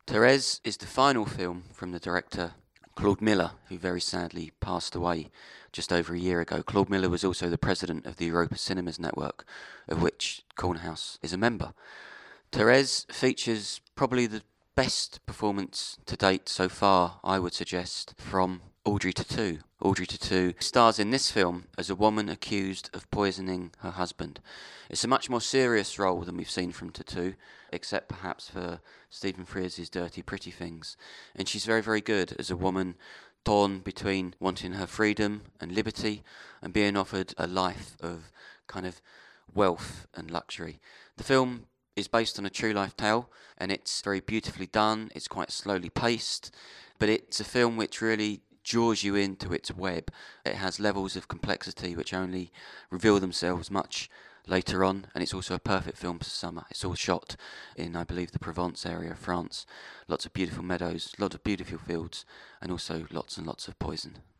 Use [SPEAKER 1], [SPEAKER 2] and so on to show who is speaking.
[SPEAKER 1] Therese is the final film from the director Claude Miller, who very sadly passed away just over a year ago. Claude Miller was also the president of the Europa Cinemas Network, of which Corner House is a member. Therese features probably the best performance to date so far, I would suggest, from Audrey Tautou. Audrey Tautou stars in this film as a woman accused of poisoning her husband. It's a much more serious role than we've seen from Tautou, except perhaps for Stephen Frears' Dirty Pretty Things. And she's very, very good as a woman torn between wanting her freedom and liberty and being offered a life of kind of wealth and luxury. The film is based on a true life tale, and it's very beautifully done. It's quite slowly paced, but it's a film which really draws you into its web. It has levels of complexity which only reveal themselves much later on, and it's also a perfect film for summer. It's all shot in, I believe, the Provence area of France. Lots of beautiful meadows, lots of beautiful fields, and also lots and lots of poison.